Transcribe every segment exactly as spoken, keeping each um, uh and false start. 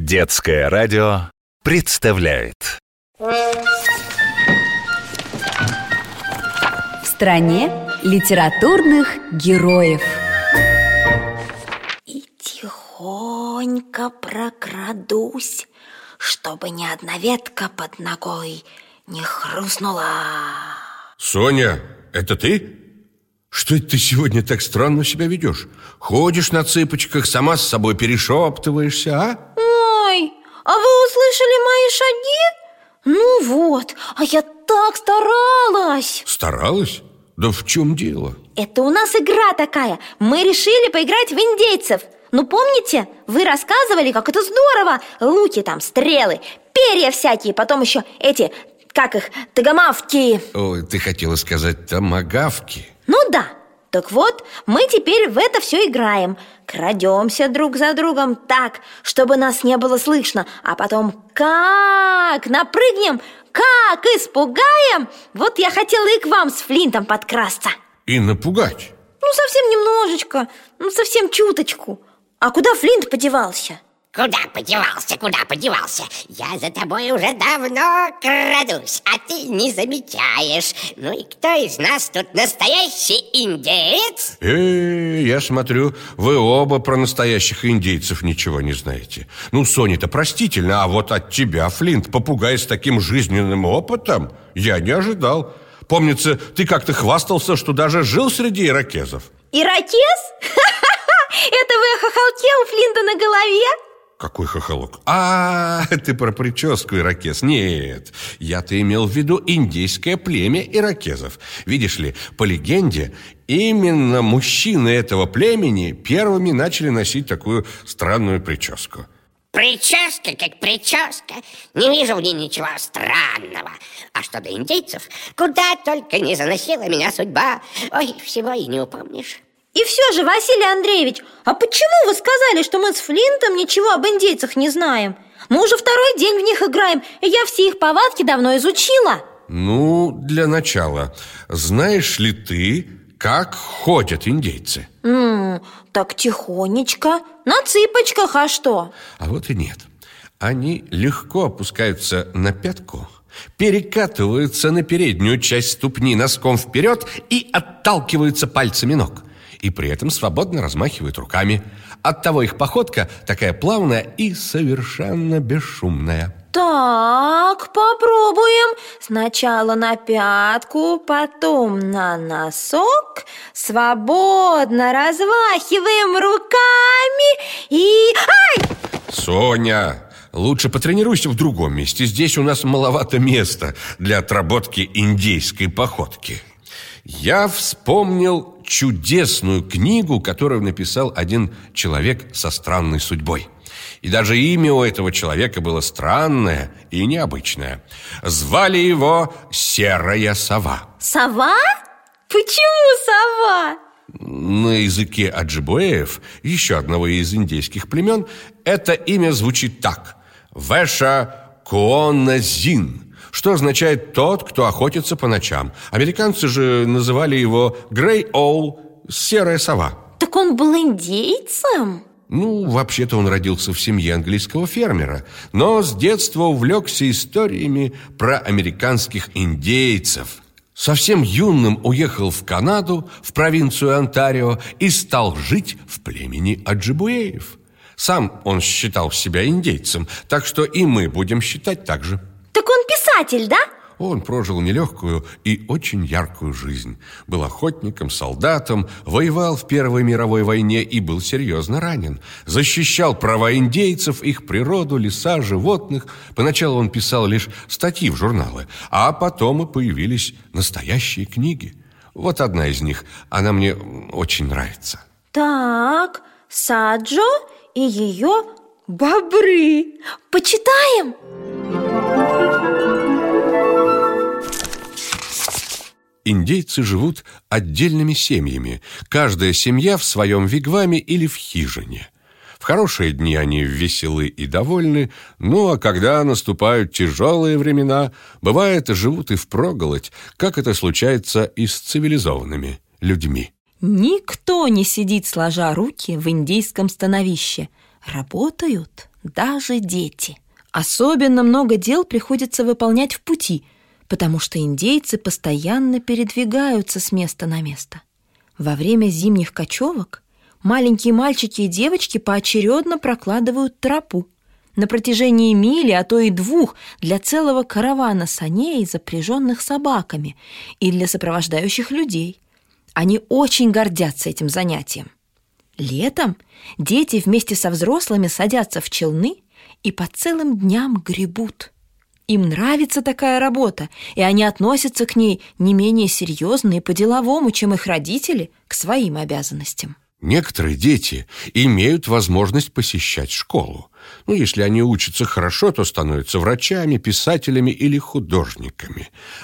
Детское радио представляет. В стране литературных героев. И тихонько прокрадусь, чтобы ни одна ветка под ногой не хрустнула. Соня, это ты? Что это ты сегодня так странно себя ведешь? Ходишь на цыпочках, сама с собой перешептываешься, а? Ой, а вы услышали мои шаги? Ну вот, а я так старалась. Старалась? Да в чем дело? Это у нас игра такая. Мы решили поиграть в индейцев. Ну помните, вы рассказывали, как это здорово. Луки там, стрелы, перья всякие. Потом еще эти, как их, тагомавки. Ой, ты хотела сказать томагавки. Ну да, так вот, мы теперь в это все играем. Крадемся друг за другом так, чтобы нас не было слышно. А потом как напрыгнем, как испугаем. Вот я хотела и к вам с Флинтом подкрасться. И напугать? Ну, совсем немножечко, ну, совсем чуточку. А куда Флинт подевался? Куда подевался, куда подевался? Я за тобой уже давно крадусь, а ты не замечаешь. Ну и кто из нас тут настоящий индеец? Э, я смотрю, вы оба про настоящих индейцев ничего не знаете. Ну, Соня-то простительно, а вот от тебя, Флинт, попугай с таким жизненным опытом, я не ожидал. Помнится, ты как-то хвастался, что даже жил среди ирокезов. Ирокез? Это вы о хохолке у Флинта на голове? Какой хохолок? А, ты про прическу ирокез. Нет, я-то имел в виду индейское племя ирокезов. Видишь ли, по легенде, именно мужчины этого племени первыми начали носить такую странную прическу. Прическа как прическа. Не вижу в ней ничего странного. А что до индейцев, куда только не заносила меня судьба. Ой, всего и не упомнишь. И все же, Василий Андреевич, а почему вы сказали, что мы с Флинтом ничего об индейцах не знаем? Мы уже второй день в них играем, и я все их повадки давно изучила. Ну, для начала, знаешь ли ты, как ходят индейцы? М-м, так тихонечко, на цыпочках, а что? А вот и нет. Они легко опускаются на пятку, перекатываются на переднюю часть ступни носком вперед и отталкиваются пальцами ног. И при этом свободно размахивают руками. Оттого их походка такая плавная и совершенно бесшумная. Так, попробуем. Сначала на пятку, потом на носок. Свободно размахиваем руками и... Ай! Соня, лучше потренируйся в другом месте. Здесь у нас маловато места для отработки индейской походки. Я вспомнил чудесную книгу, которую написал один человек со странной судьбой. И даже имя у этого человека было странное и необычное. Звали его Серая Сова. Сова? Почему сова? На языке аджибуэев, еще одного из индейских племен, это имя звучит так: Веша Куоназин, что означает «тот, кто охотится по ночам». Американцы же называли его «Грей Оул», «серая сова». Так он был индейцем? Ну, вообще-то он родился в семье английского фермера, но с детства увлекся историями про американских индейцев. Совсем юным уехал в Канаду, в провинцию Онтарио, и стал жить в племени аджибуэев. Сам он считал себя индейцем, так что и мы будем считать так же. Так он писатель, да? Он прожил нелегкую и очень яркую жизнь. Был охотником, солдатом, воевал в Первой мировой войне и был серьезно ранен. Защищал права индейцев, их природу, леса, животных. Поначалу он писал лишь статьи в журналы, а потом и появились настоящие книги. Вот одна из них, она мне очень нравится. Так, Саджо и ее бобры. Почитаем? Индейцы живут отдельными семьями. Каждая семья в своем вигваме или в хижине. В хорошие дни они веселы и довольны, ну а когда наступают тяжелые времена, бывает, живут и впроголодь, как это случается и с цивилизованными людьми. Никто не сидит сложа руки в индейском становище. работают даже дети. Особенно много дел приходится выполнять в пути, потому что индейцы постоянно передвигаются с места на место. Во время зимних кочевок маленькие мальчики и девочки поочередно прокладывают тропу на протяжении мили, а то и двух для целого каравана саней, запряженных собаками, и для сопровождающих людей. Они очень гордятся этим занятием. Летом дети вместе со взрослыми садятся в челны и по целым дням гребут. Им нравится такая работа, и они относятся к ней не менее серьезно и по-деловому, чем их родители к своим обязанностям. Некоторые дети имеют возможность посещать школу. Ну, если они учатся хорошо, то становятся врачами, писателями или художниками.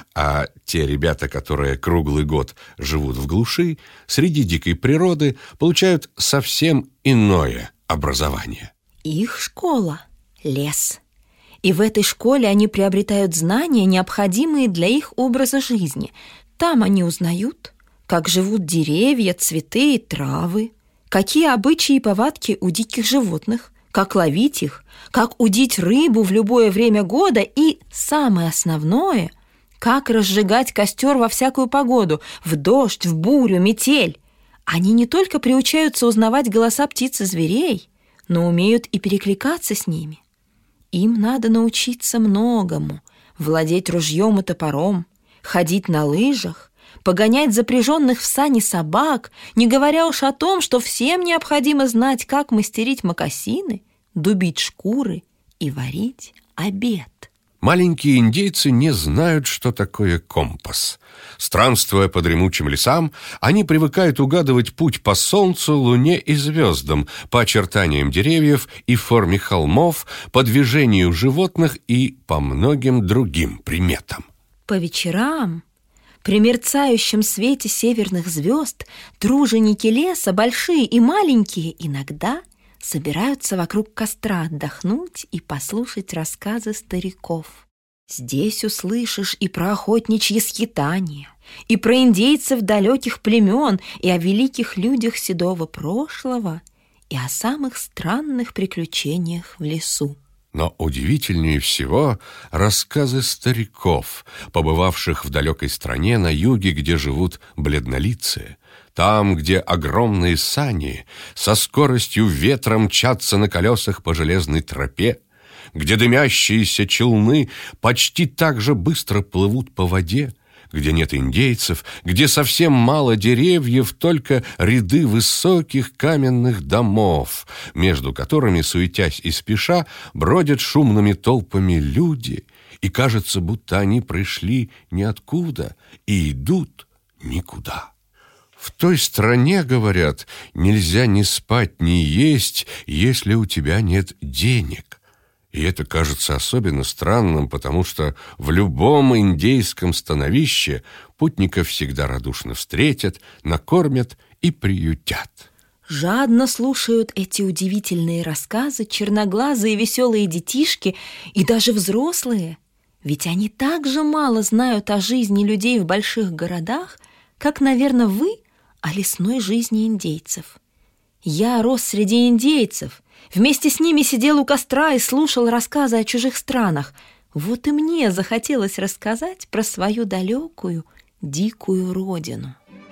А те ребята, которые круглый год живут в глуши, среди дикой природы, получают совсем иное образование. Их школа – лес. И в этой школе они приобретают знания, необходимые для их образа жизни. Там они узнают, как живут деревья, цветы и травы, какие обычаи и повадки у диких животных, как ловить их, как удить рыбу в любое время года и, самое основное, как разжигать костер во всякую погоду, в дождь, в бурю, метель. Они не только приучаются узнавать голоса птиц и зверей, но умеют и перекликаться с ними. Им надо научиться многому: владеть ружьем и топором, ходить на лыжах, погонять запряженных в сани собак, не говоря уж о том, что всем необходимо знать, как мастерить мокасины, дубить шкуры и варить обед. Маленькие индейцы не знают, что такое компас. Странствуя по дремучим лесам, они привыкают угадывать путь по солнцу, луне и звездам, по очертаниям деревьев и форме холмов, по движению животных и по многим другим приметам. По вечерам, при мерцающем свете северных звезд, труженики леса, большие и маленькие, иногда собираются вокруг костра отдохнуть и послушать рассказы стариков. Здесь услышишь и про охотничьи скитания, и про индейцев далеких племен, и о великих людях седого прошлого, и о самых странных приключениях в лесу. Но удивительнее всего рассказы стариков, побывавших в далекой стране на юге, где живут бледнолицые. Там, где огромные сани со скоростью ветра мчатся на колесах по железной тропе, где дымящиеся челны почти так же быстро плывут по воде, где нет индейцев, где совсем мало деревьев, только ряды высоких каменных домов, между которыми, суетясь и спеша, бродят шумными толпами люди, и кажется, будто они пришли ниоткуда и идут никуда. В той стране, говорят, нельзя ни спать, ни есть, если у тебя нет денег. И это кажется особенно странным, потому что в любом индейском становище путников всегда радушно встретят, накормят и приютят. Жадно слушают эти удивительные рассказы черноглазые веселые детишки и даже взрослые, ведь они так же мало знают о жизни людей в больших городах, как, наверное, вы о лесной жизни индейцев. Я рос среди индейцев, вместе с ними сидел у костра и слушал рассказы о чужих странах. Вот и мне захотелось рассказать про свою далекую, дикую родину.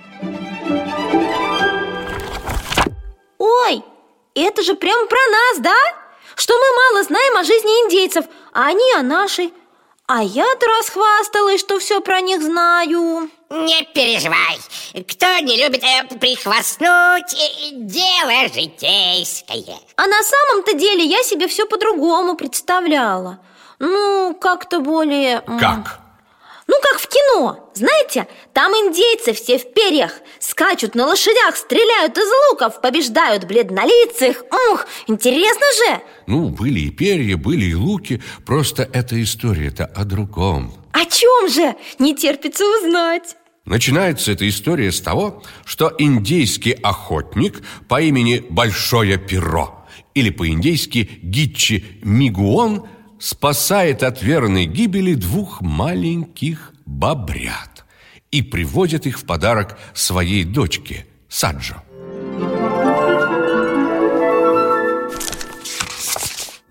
Ой, это же прямо про нас, да? Что мы мало знаем о жизни индейцев, а они о нашей. А я-то расхвасталась, что все про них знаю. Не переживай. Кто не любит э, прихвастнуть, э, дело житейское. А на самом-то деле я себе все по-другому представляла. Ну, как-то более... Как? Ну, как в кино. Знаете, там индейцы все в перьях, скачут на лошадях, стреляют из луков, побеждают бледнолицых. Ух, интересно же! Ну, были и перья, были и луки. Просто эта история-то о другом. О чем же? Не терпится узнать. Начинается эта история с того, что индейский охотник по имени Большое Перо, или по-индейски Гитчи Мигуон, спасает от верной гибели двух маленьких бобрят и приводит их в подарок своей дочке Саджо.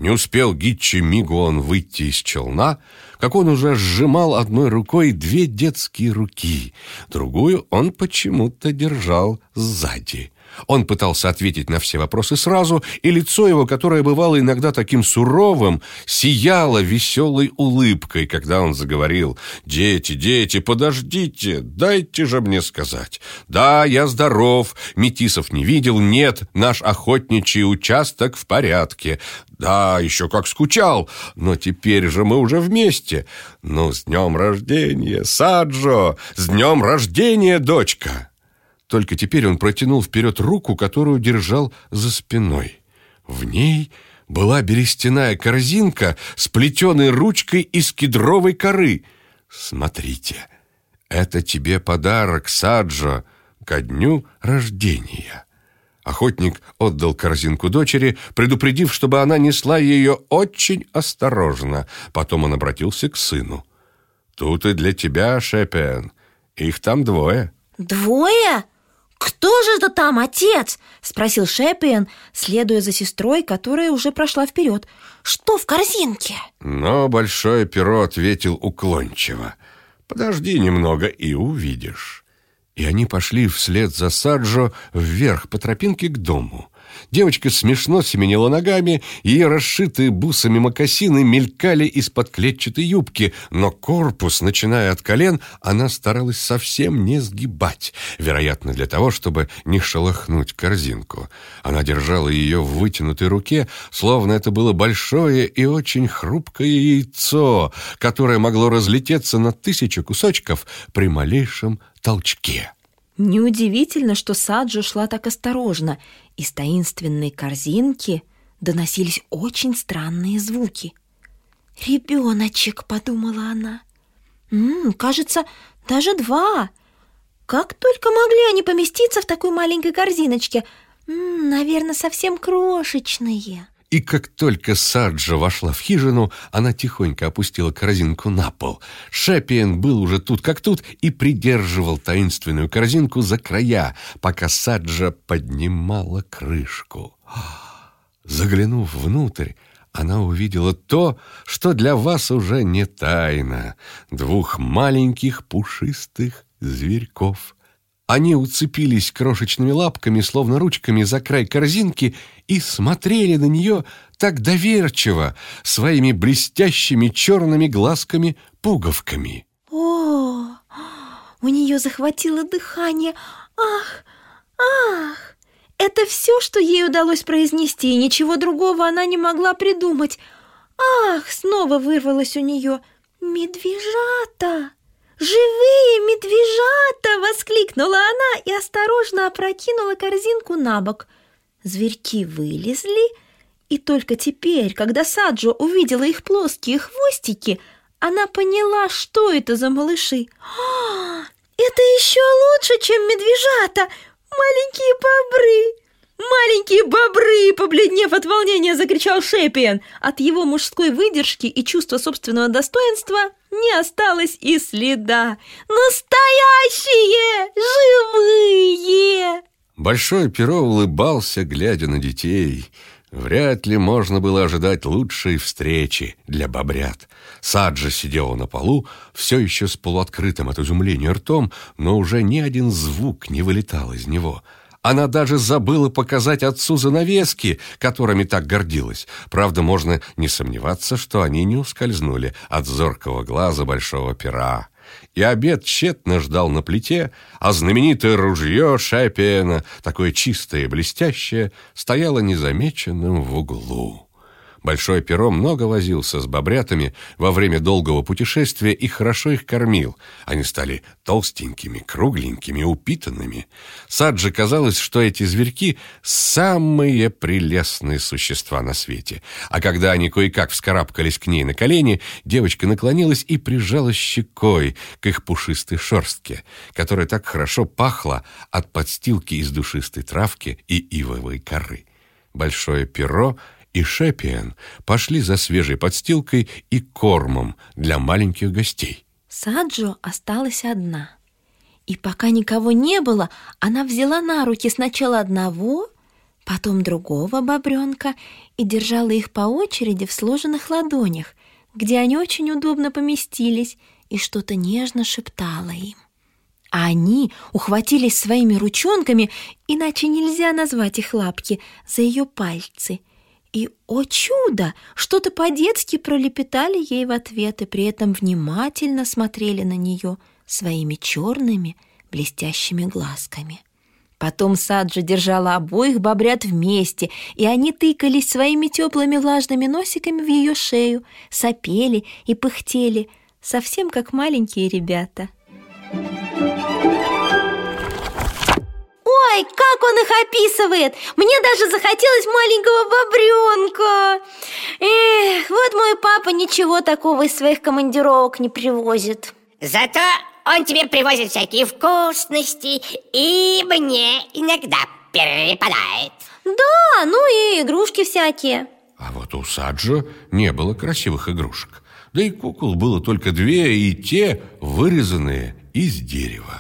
Не успел Гитчи Мигуон выйти из челна, как он уже сжимал одной рукой две детские руки, другую он почему-то держал сзади. Он пытался ответить на все вопросы сразу, и лицо его, которое бывало иногда таким суровым, сияло веселой улыбкой, когда он заговорил: «Дети, дети, подождите, дайте же мне сказать. Да, я здоров, метисов не видел, нет, наш охотничий участок в порядке. Да, еще как скучал, но теперь же мы уже вместе. Ну, с днем рождения, Саджо, с днем рождения, дочка!» Только теперь он протянул вперед руку, которую держал за спиной. В ней была берестяная корзинка с плетеной ручкой из кедровой коры. «Смотрите, это тебе подарок, Саджо, ко дню рождения». Охотник отдал корзинку дочери, предупредив, чтобы она несла ее очень осторожно. Потом он обратился к сыну. «Тут и для тебя, Шепен. Их там двое». «Двое? Кто же это там, отец?» — спросил Шепен, следуя за сестрой, которая уже прошла вперед. «Что в корзинке?» Но Большое Перо ответил уклончиво: «Подожди немного и увидишь». И они пошли вслед за Саджо вверх по тропинке к дому. Девочка смешно семенила ногами, ее расшитые бусами мокасины мелькали из-под клетчатой юбки, но корпус, начиная от колен, она старалась совсем не сгибать, вероятно, для того, чтобы не шелохнуть корзинку. Она держала ее в вытянутой руке, словно это было большое и очень хрупкое яйцо, которое могло разлететься на тысячу кусочков при малейшем толчке. Неудивительно, что Саджо шла так осторожно. Из таинственной корзинки доносились очень странные звуки. «Ребеночек», — подумала она. «М-м, кажется, даже два. Как только могли они поместиться в такой маленькой корзиночке? М-м, наверное, совсем крошечные». И как только Саджо вошла в хижину, она тихонько опустила корзинку на пол. Шепен был уже тут как тут и придерживал таинственную корзинку за края, пока Саджо поднимала крышку. Заглянув внутрь, она увидела то, что для вас уже не тайна: двух маленьких пушистых зверьков. Они уцепились крошечными лапками, словно ручками, за край корзинки и смотрели на нее так доверчиво, своими блестящими черными глазками-пуговками. О, у нее захватило дыхание. Ах, ах! Это все, что ей удалось произнести, и ничего другого она не могла придумать. Ах, снова вырвалось у нее. «Медвежата! Живые медвежата!» — воскликнула она и осторожно опрокинула корзинку на бок. Зверьки вылезли, и только теперь, когда Саджо увидела их плоские хвостики, она поняла, что это за малыши. «А, это еще лучше, чем медвежата! Маленькие бобры!» «Маленькие бобры!» — побледнев от волнения, закричал Шепен. От его мужской выдержки и чувства собственного достоинства не осталось и следа. «Настоящие! Живые!» Большое Перо улыбался, глядя на детей. Вряд ли можно было ожидать лучшей встречи для бобрят. Саджо сидела на полу, все еще с полуоткрытым от изумления ртом, но уже ни один звук не вылетал из него. Она даже забыла показать отцу занавески, которыми так гордилась. Правда, можно не сомневаться, что они не ускользнули от зоркого глаза Большого Пера. И обед тщетно ждал на плите, а знаменитое ружье Шепена, такое чистое и блестящее, стояло незамеченным в углу. Большое Перо много возился с бобрятами во время долгого путешествия и хорошо их кормил. Они стали толстенькими, кругленькими, упитанными. Саджо казалось, что эти зверьки – самые прелестные существа на свете. А когда они кое-как вскарабкались к ней на колени, девочка наклонилась и прижалась щекой к их пушистой шерстке, которая так хорошо пахла от подстилки из душистой травки и ивовой коры. Большое Перо и Шепен пошли за свежей подстилкой и кормом для маленьких гостей. Саджо осталась одна. И пока никого не было, она взяла на руки сначала одного, потом другого бобренка и держала их по очереди в сложенных ладонях, где они очень удобно поместились, и что-то нежно шептала им. А они ухватились своими ручонками, иначе нельзя назвать их лапки, за ее пальцы. И, о чудо, что-то по-детски пролепетали ей в ответ и при этом внимательно смотрели на нее своими черными блестящими глазками. Потом Саджа держала обоих бобрят вместе, и они тыкались своими теплыми влажными носиками в ее шею, сопели и пыхтели, совсем как маленькие ребята. Ой, как он их описывает! Мне даже захотелось маленького бобренка. Эх, вот мой папа ничего такого из своих командировок не привозит. Зато он тебе привозит всякие вкусности, и мне иногда перепадает. Да, ну и игрушки всякие. А вот у Саджо не было красивых игрушек. Да и кукол было только две, и те вырезанные из дерева.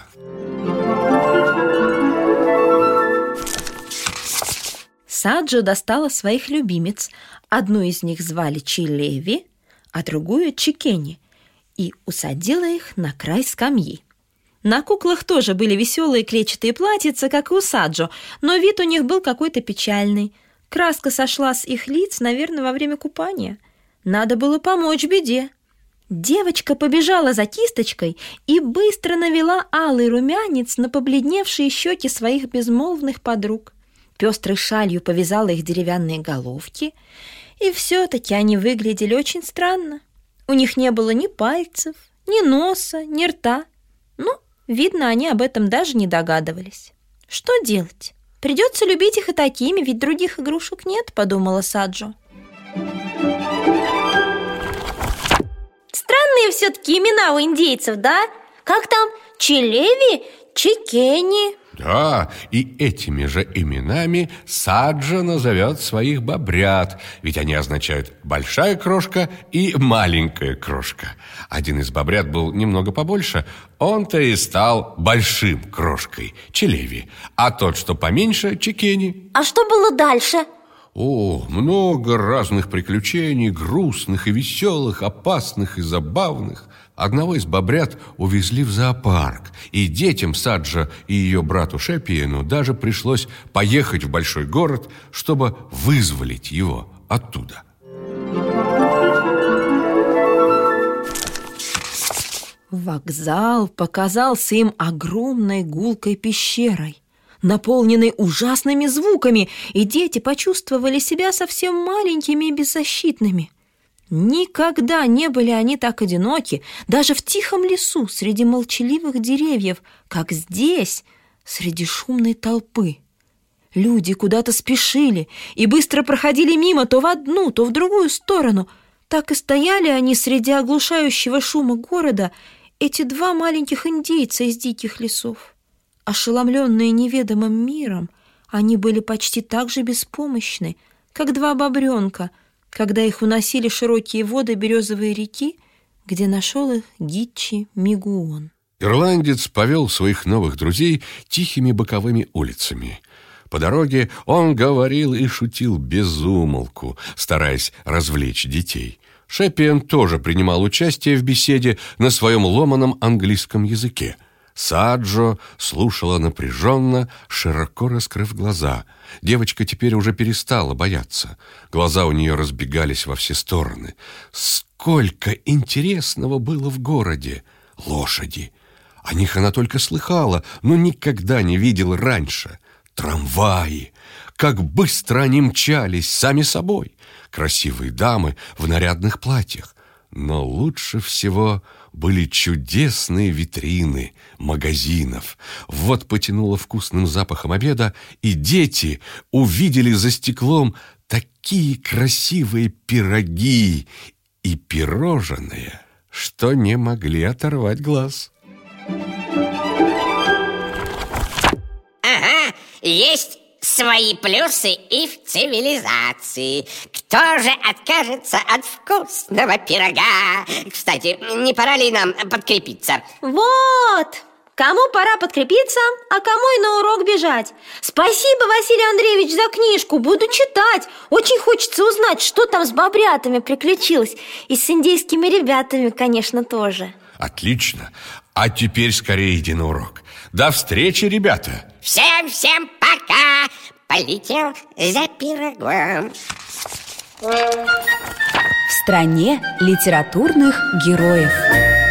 Саджо достала своих любимец. Одну из них звали Чилеви, а другую Чикени, и усадила их на край скамьи. На куклах тоже были веселые клетчатые платьица, как и у Саджо, но вид у них был какой-то печальный. Краска сошла с их лиц, наверное, во время купания. Надо было помочь беде. Девочка побежала за кисточкой и быстро навела алый румянец на побледневшие щеки своих безмолвных подруг. Пестрой шалью повязала их деревянные головки, и все-таки они выглядели очень странно. У них не было ни пальцев, ни носа, ни рта. Ну, видно, они об этом даже не догадывались. Что делать? Придется любить их и такими, ведь других игрушек нет, подумала Саджо. Странные все-таки имена у индейцев, да? Как там? Чилеви, Чикени. Да, и этими же именами Саджа назовет своих бобрят, ведь они означают «большая крошка» и «маленькая крошка». Один из бобрят был немного побольше, он-то и стал большим крошкой, Чилеви, а тот, что поменьше, Чикени. А что было дальше? О, много разных приключений, грустных и веселых, опасных и забавных. Одного из бобрят увезли в зоопарк, и детям Саджа и ее брату Шепиену даже пришлось поехать в большой город, чтобы вызволить его оттуда. Вокзал показался им огромной гулкой пещерой, наполненной ужасными звуками, и дети почувствовали себя совсем маленькими и беззащитными. Никогда не были они так одиноки, даже в тихом лесу среди молчаливых деревьев, как здесь, среди шумной толпы. Люди куда-то спешили и быстро проходили мимо то в одну, то в другую сторону. Так и стояли они среди оглушающего шума города, эти два маленьких индейца из диких лесов. Ошеломленные неведомым миром, они были почти так же беспомощны, как два бобренка, когда их уносили широкие воды березовой реки, где нашел их Гитчи Мигуон. Ирландец повел своих новых друзей тихими боковыми улицами. По дороге он говорил и шутил без умолку, стараясь развлечь детей. Шепиен тоже принимал участие в беседе на своем ломаном английском языке. Саджо слушала напряженно, широко раскрыв глаза. Девочка теперь уже перестала бояться. Глаза у нее разбегались во все стороны. Сколько интересного было в городе! Лошади! О них она только слыхала, но никогда не видела раньше. Трамваи! Как быстро они мчались сами собой! Красивые дамы в нарядных платьях. Но лучше всего были чудесные витрины магазинов. Вот потянуло вкусным запахом обеда, и дети увидели за стеклом такие красивые пироги и пирожные, что не могли оторвать глаз. Ага, есть свои плюсы и в цивилизации. Кто же откажется от вкусного пирога? Кстати, не пора ли нам подкрепиться? Вот! Кому пора подкрепиться, а кому и на урок бежать. Спасибо, Василий Андреевич, за книжку. Буду читать. Очень хочется узнать, что там с бобрятами приключилось. И с индейскими ребятами, конечно, тоже. Отлично. А теперь скорее иди на урок. До встречи, ребята. Всем-всем пока. Полетел за пирогом. В стране литературных героев.